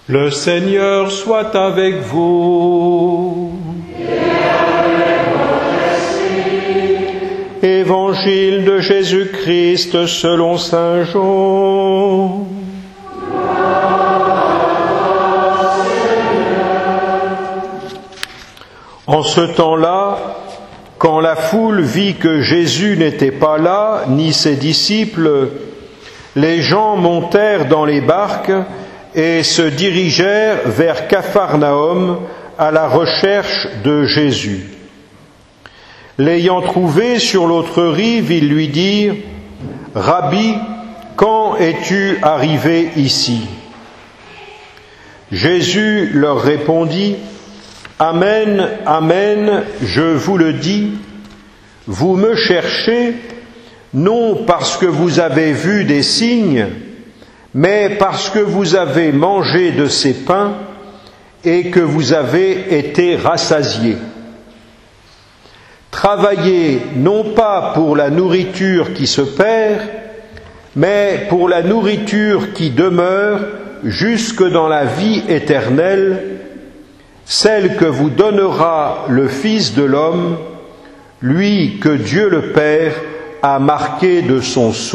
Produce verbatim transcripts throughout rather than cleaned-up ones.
Le Seigneur soit avec vous. Et avec votre esprit. Évangile de Jésus-Christ selon saint Jean. En ce temps-là, quand la foule vit que Jésus n'était pas là, ni ses disciples, les gens montèrent dans les barques et se dirigèrent vers Capharnaüm à la recherche de Jésus. L'ayant trouvé sur l'autre rive, ils lui dirent « Rabbi, quand es-tu arrivé ici ?» Jésus leur répondit « Amen, amen, je vous le dis, vous me cherchez, non parce que vous avez vu des signes, mais parce que vous avez mangé de ces pains et que vous avez été rassasiés. Travaillez non pas pour la nourriture qui se perd, mais pour la nourriture qui demeure jusque dans la vie éternelle, celle que vous donnera le Fils de l'homme, lui que Dieu le Père a marqué de son sceau. »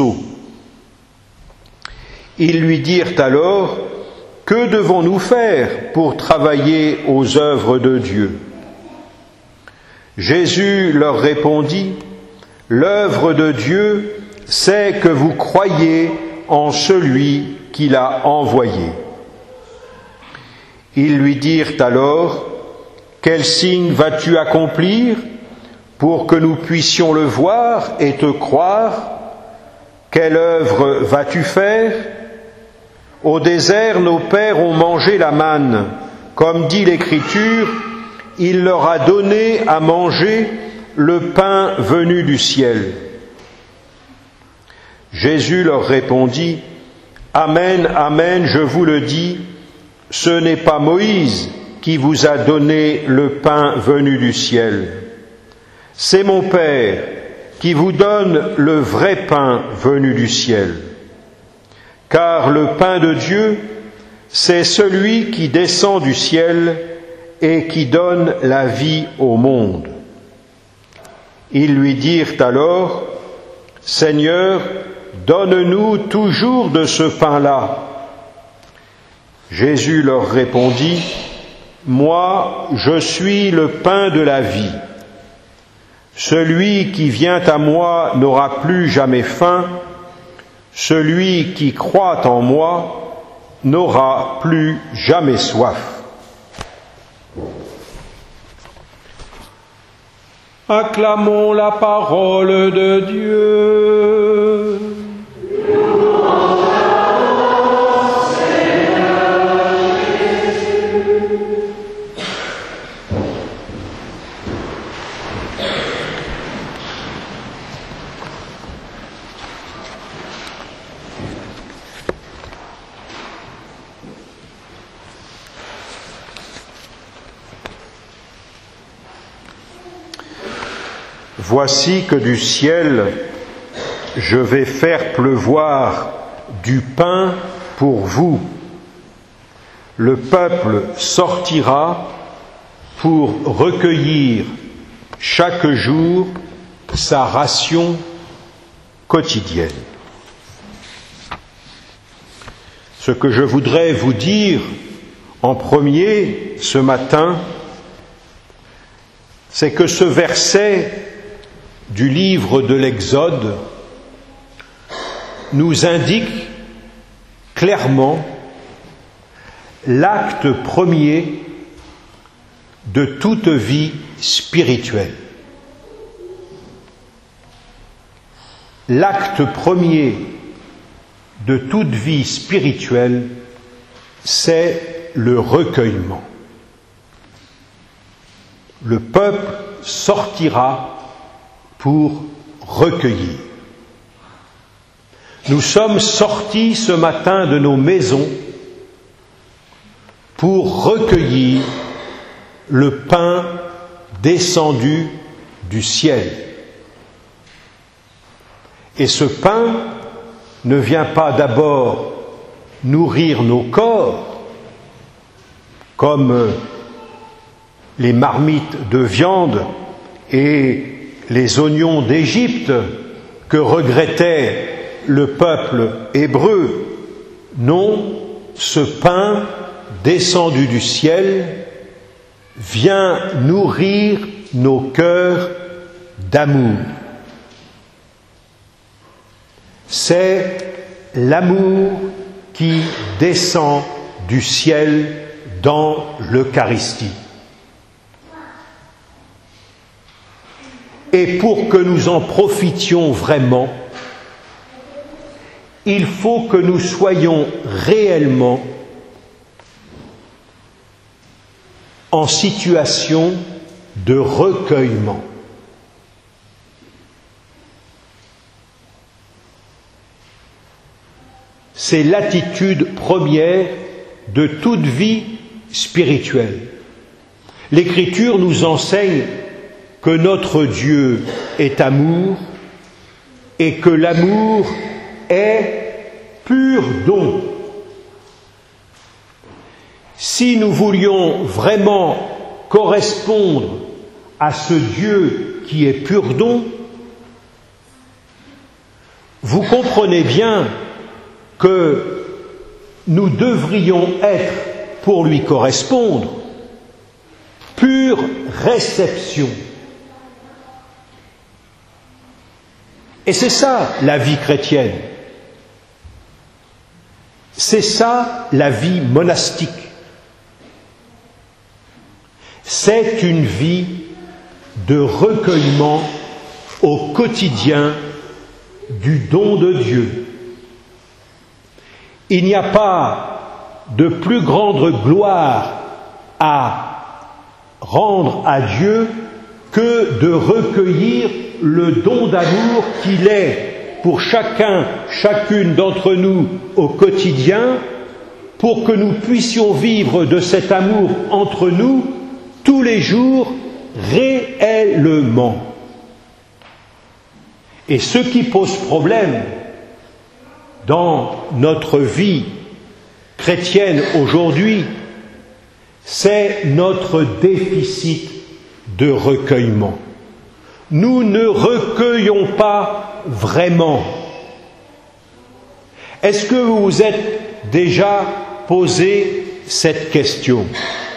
Ils lui dirent alors, « Que devons-nous faire pour travailler aux œuvres de Dieu ?» Jésus leur répondit, « L'œuvre de Dieu, c'est que vous croyez en celui qui l'a envoyé. » Ils lui dirent alors, « Quel signe vas-tu accomplir pour que nous puissions le voir et te croire? Quelle œuvre vas-tu faire? Au désert, nos pères ont mangé la manne. Comme dit l'Écriture, il leur a donné à manger le pain venu du ciel. » Jésus leur répondit, « Amen, amen, je vous le dis, ce n'est pas Moïse qui vous a donné le pain venu du ciel. C'est mon Père qui vous donne le vrai pain venu du ciel. Car le pain de Dieu, c'est celui qui descend du ciel et qui donne la vie au monde. » Ils lui dirent alors, « Seigneur, donne-nous toujours de ce pain-là. » Jésus leur répondit, « Moi, je suis le pain de la vie. Celui qui vient à moi n'aura plus jamais faim. Celui qui croit en moi n'aura plus jamais soif. » Acclamons la parole de Dieu. Voici que du ciel je vais faire pleuvoir du pain pour vous. Le peuple sortira pour recueillir chaque jour sa ration quotidienne. Ce que je voudrais vous dire en premier ce matin, c'est que ce verset du livre de l'Exode nous indique clairement l'acte premier de toute vie spirituelle. L'acte premier de toute vie spirituelle, c'est le recueillement. Le peuple sortira pour recueillir. Nous sommes sortis ce matin de nos maisons pour recueillir le pain descendu du ciel. Et ce pain ne vient pas d'abord nourrir nos corps, comme les marmites de viande et les oignons d'Égypte que regrettait le peuple hébreu. Non, ce pain descendu du ciel vient nourrir nos cœurs d'amour. C'est l'amour qui descend du ciel dans l'Eucharistie. Et pour que nous en profitions vraiment, il faut que nous soyons réellement en situation de recueillement. C'est l'attitude première de toute vie spirituelle. L'Écriture nous enseigne que notre Dieu est amour et que l'amour est pur don. Si nous voulions vraiment correspondre à ce Dieu qui est pur don, vous comprenez bien que nous devrions être, pour lui correspondre, pure réception. Et c'est ça la vie chrétienne. C'est ça la vie monastique. C'est une vie de recueillement au quotidien du don de Dieu. Il n'y a pas de plus grande gloire à rendre à Dieu que de recueillir le don d'amour qu'il est pour chacun, chacune d'entre nous au quotidien, pour que nous puissions vivre de cet amour entre nous tous les jours réellement. Et ce qui pose problème dans notre vie chrétienne aujourd'hui, c'est notre déficit de recueillement. Nous ne recueillons pas vraiment. Est-ce que vous vous êtes déjà posé cette question?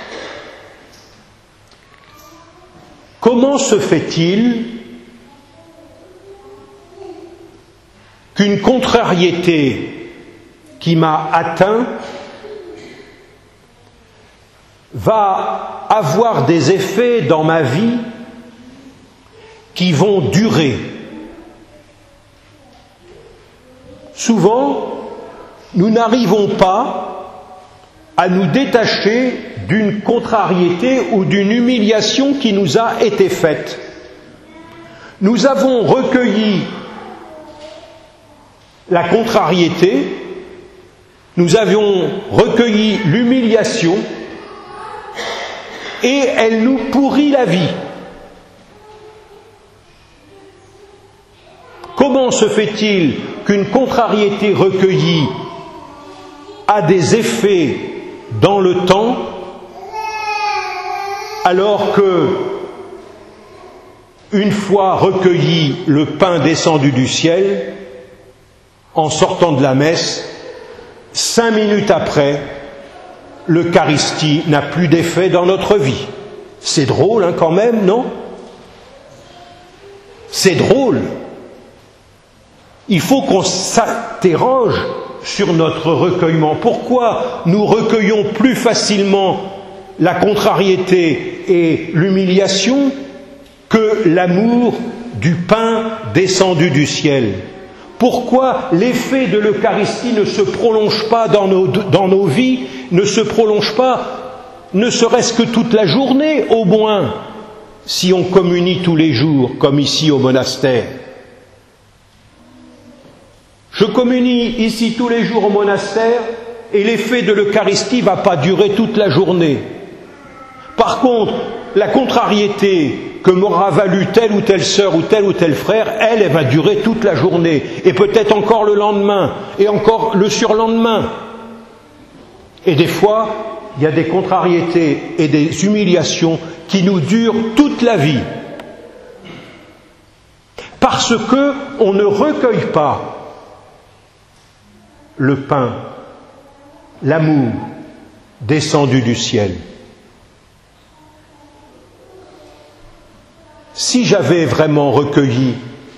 Comment se fait-il qu'une contrariété qui m'a atteint va avoir des effets dans ma vie qui vont durer? Souvent, nous n'arrivons pas à nous détacher d'une contrariété ou d'une humiliation qui nous a été faite. Nous avons recueilli la contrariété, nous avions recueilli l'humiliation et elle nous pourrit la vie. Comment se fait-il qu'une contrariété recueillie a des effets dans le temps, alors que, une fois recueilli le pain descendu du ciel, en sortant de la messe, cinq minutes après, l'Eucharistie n'a plus d'effet dans notre vie? C'est drôle, hein, quand même, non? C'est drôle. Il faut qu'on s'interroge sur notre recueillement. Pourquoi nous recueillons plus facilement la contrariété et l'humiliation que l'amour du pain descendu du ciel? Pourquoi l'effet de l'Eucharistie ne se prolonge pas dans nos, dans nos vies, ne se prolonge pas, ne serait-ce que toute la journée au moins, si on communie tous les jours, comme ici au monastère? Je communie ici tous les jours au monastère et l'effet de l'Eucharistie ne va pas durer toute la journée. Par contre, la contrariété que m'aura valu telle ou telle sœur ou tel ou tel frère, elle, elle va durer toute la journée et peut-être encore le lendemain et encore le surlendemain. Et des fois, il y a des contrariétés et des humiliations qui nous durent toute la vie. Parce que on ne recueille pas le pain, l'amour descendu du ciel. Si j'avais vraiment recueilli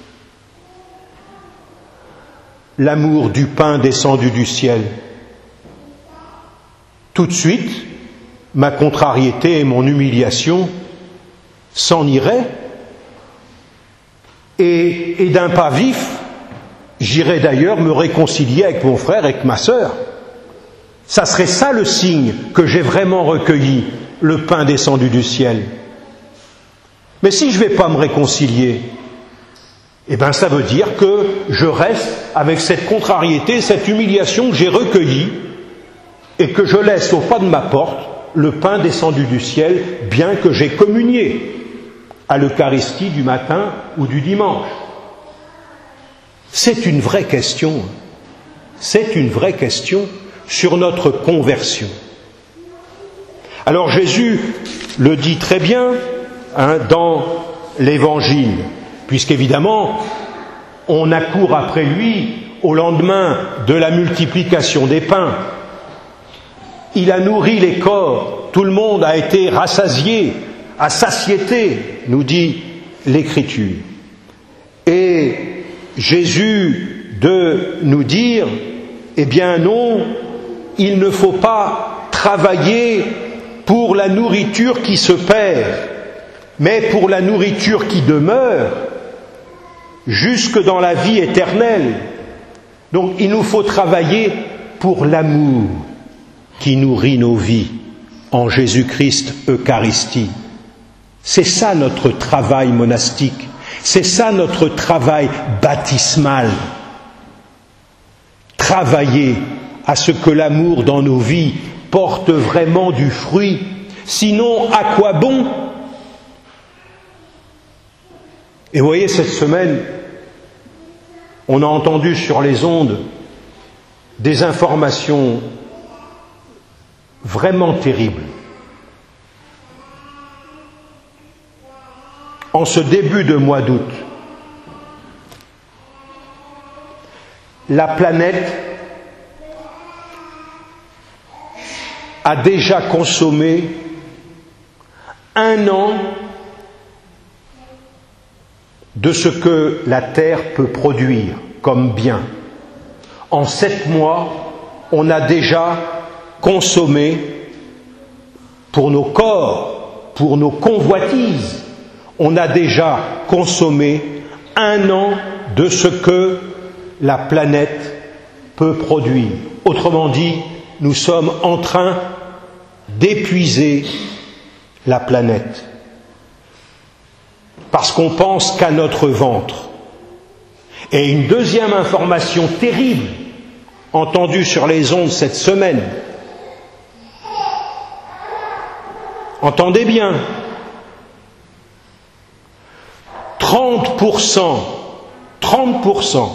l'amour du pain descendu du ciel, tout de suite, ma contrariété et mon humiliation s'en iraient, et, et d'un pas vif, j'irais d'ailleurs me réconcilier avec mon frère et avec ma sœur. Ça serait ça le signe que j'ai vraiment recueilli le pain descendu du ciel. Mais si je ne vais pas me réconcilier, eh bien ça veut dire que je reste avec cette contrariété, cette humiliation que j'ai recueillie, et que je laisse au pas de ma porte le pain descendu du ciel, bien que j'ai communié à l'Eucharistie du matin ou du dimanche. C'est une vraie question. C'est une vraie question sur notre conversion. Alors Jésus le dit très bien hein, dans l'Évangile, puisqu'évidemment on accourt après lui au lendemain de la multiplication des pains. Il a nourri les corps, tout le monde a été rassasié, à satiété, nous dit l'Écriture. Et Jésus de nous dire, eh bien non, il ne faut pas travailler pour la nourriture qui se perd, mais pour la nourriture qui demeure jusque dans la vie éternelle. Donc il nous faut travailler pour l'amour qui nourrit nos vies en Jésus-Christ Eucharistie. C'est ça notre travail monastique, c'est ça notre travail baptismal. Travailler à ce que l'amour dans nos vies porte vraiment du fruit, sinon à quoi bon? Et vous voyez, cette semaine, on a entendu sur les ondes des informations vraiment terribles. En ce début de mois d'août, la planète a déjà consommé un an de ce que la Terre peut produire comme bien. En sept mois, on a déjà consommé pour nos corps, pour nos convoitises, on a déjà consommé un an de ce que la planète peut produire. Autrement dit, nous sommes en train d'épuiser la planète. Parce qu'on pense qu'à notre ventre. Et une deuxième information terrible, entendue sur les ondes cette semaine. Entendez bien, trente pour cent, trente pour cent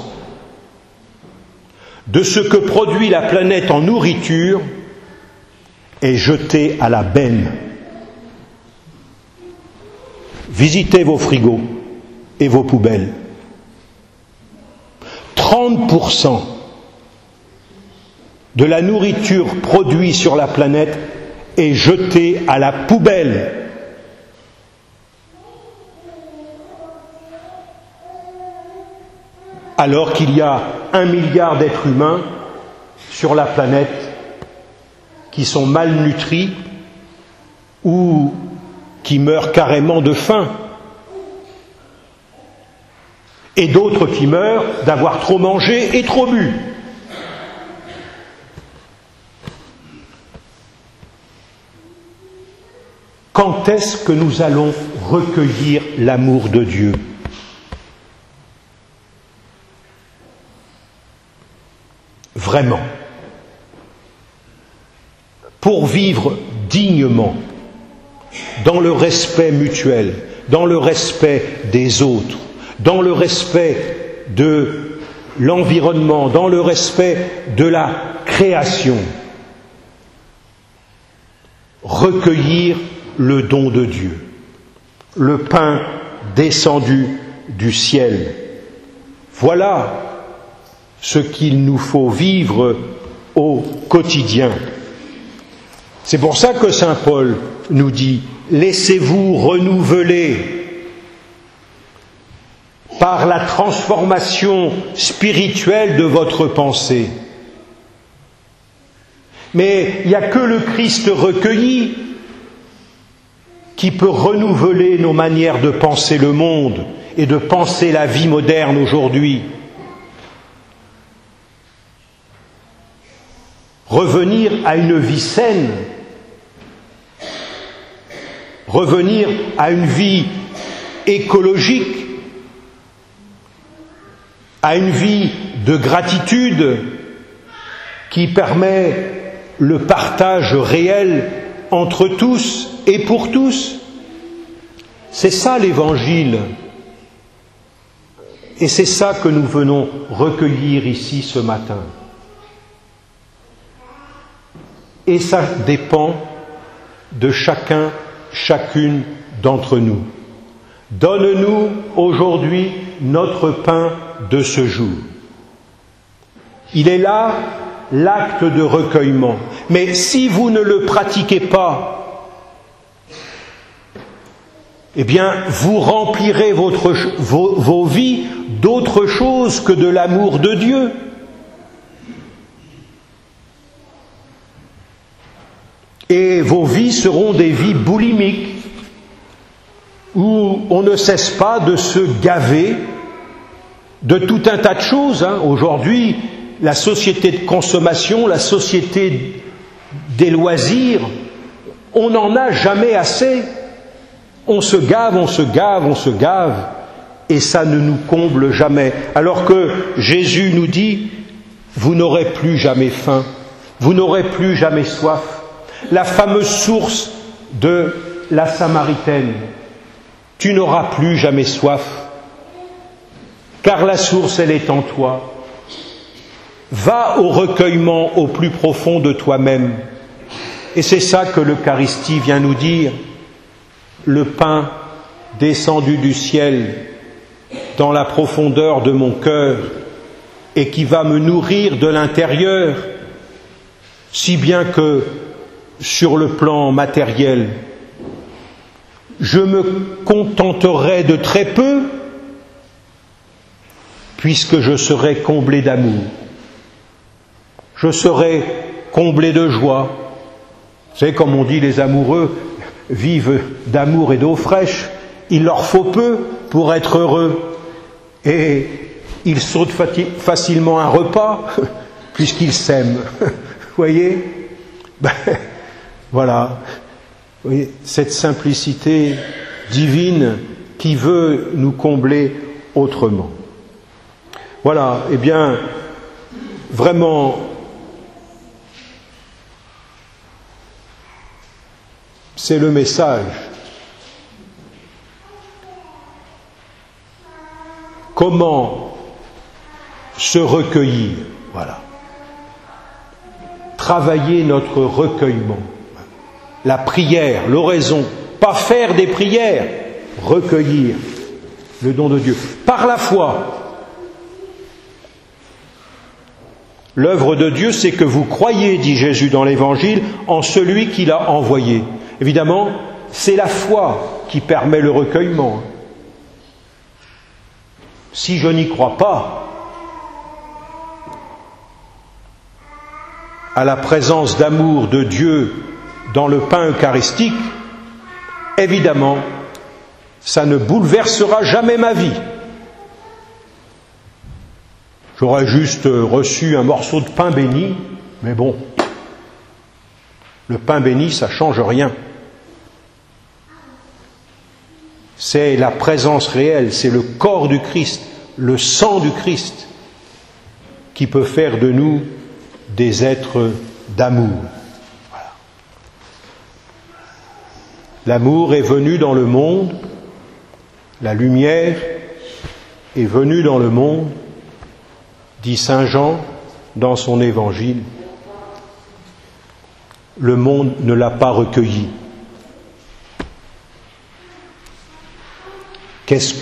de ce que produit la planète en nourriture est jeté à la benne. Visitez vos frigos et vos poubelles. trente pour cent de la nourriture produite sur la planète est jetée à la poubelle. Alors qu'il y a un milliard d'êtres humains sur la planète qui sont malnutris ou qui meurent carrément de faim, et d'autres qui meurent d'avoir trop mangé et trop bu. Quand est-ce que nous allons recueillir l'amour de Dieu ? Vraiment. Pour vivre dignement, dans le respect mutuel, dans le respect des autres, dans le respect de l'environnement, dans le respect de la création. recueillir le don de Dieu, le pain descendu du ciel. Voilà ce qu'il nous faut vivre au quotidien. C'est pour ça que saint Paul nous dit « Laissez-vous renouveler par la transformation spirituelle de votre pensée ». Mais il n'y a que le Christ recueilli qui peut renouveler nos manières de penser le monde et de penser la vie moderne aujourd'hui. Revenir à une vie saine, revenir à une vie écologique, à une vie de gratitude qui permet le partage réel entre tous et pour tous. C'est ça l'Évangile. Et c'est ça que nous venons recueillir ici ce matin. Et ça dépend de chacun, chacune d'entre nous. Donne-nous aujourd'hui notre pain de ce jour. Il est là l'acte de recueillement. Mais si vous ne le pratiquez pas, eh bien, vous remplirez votre, vos, vos vies d'autre chose que de l'amour de Dieu. Et vos vies seront des vies boulimiques, où on ne cesse pas de se gaver de tout un tas de choses. Hein. Aujourd'hui, la société de consommation, la société des loisirs, on n'en a jamais assez. On se gave, on se gave, on se gave, et ça ne nous comble jamais. Alors que Jésus nous dit, vous n'aurez plus jamais faim, vous n'aurez plus jamais soif. La fameuse source de la Samaritaine, tu n'auras plus jamais soif, car la source, elle est en toi. Va au recueillement au plus profond de toi-même. Et c'est ça que l'Eucharistie vient nous dire. Le pain descendu du ciel dans la profondeur de mon cœur et qui va me nourrir de l'intérieur, si bien que sur le plan matériel, je me contenterai de très peu puisque je serai comblé d'amour. Je serai comblé de joie. Vous savez, comme on dit, les amoureux vivent d'amour et d'eau fraîche. Il leur faut peu pour être heureux. Et ils sautent facilement un repas puisqu'ils s'aiment. Vous voyez ? Ben, voilà. Vous voyez, cette simplicité divine qui veut nous combler autrement. Voilà. Eh bien, vraiment, c'est le message. Comment se recueillir, voilà. Travailler notre recueillement. La prière, l'oraison, pas faire des prières, recueillir le don de Dieu. Par la foi. L'œuvre de Dieu, c'est que vous croyez, dit Jésus dans l'Évangile, en celui qui l'a envoyé. Évidemment, c'est la foi qui permet le recueillement. Si je n'y crois pas à la présence d'amour de Dieu dans le pain eucharistique, évidemment, ça ne bouleversera jamais ma vie. J'aurais juste reçu un morceau de pain béni, mais bon, le pain béni, ça ne change rien. C'est la présence réelle, c'est le corps du Christ, le sang du Christ qui peut faire de nous des êtres d'amour. Voilà. L'amour est venu dans le monde, la lumière est venue dans le monde, dit saint Jean dans son évangile. le monde ne l'a pas recueilli. Qu'est-ce que nous attendons ?